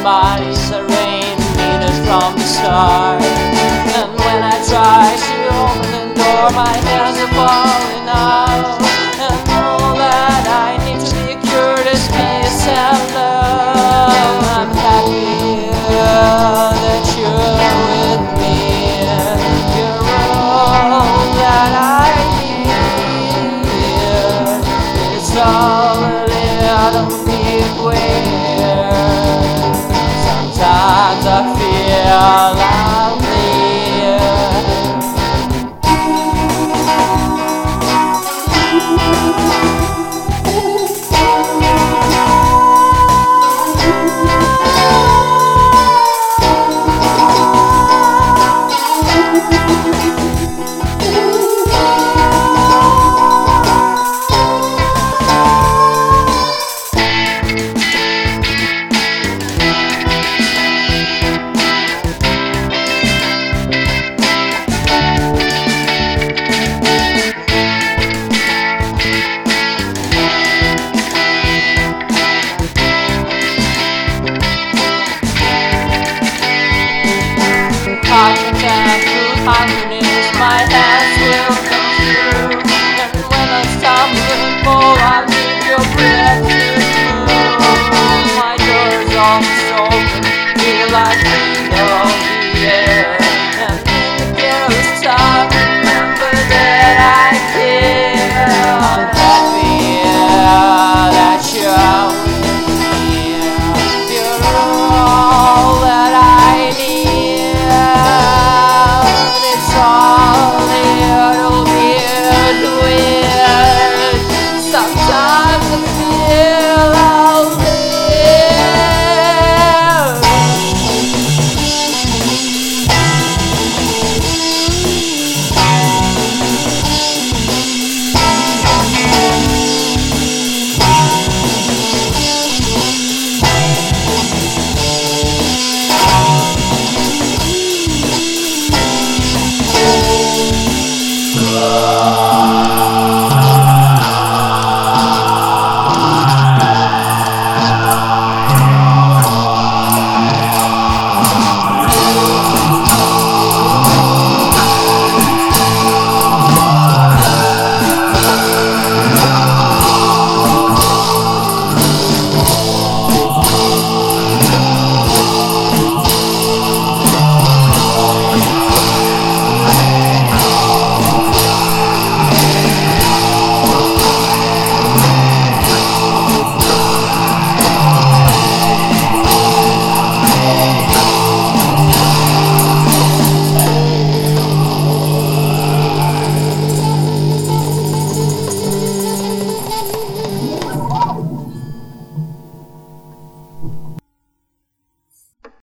bodies are rain meters from the start. And when I try to open the door, my hands are falling out. And all that I need to be cured is peace and love. I'm happy that you're with me. You're all that I need. It's all a little bit weird. Sometimes I feel I'm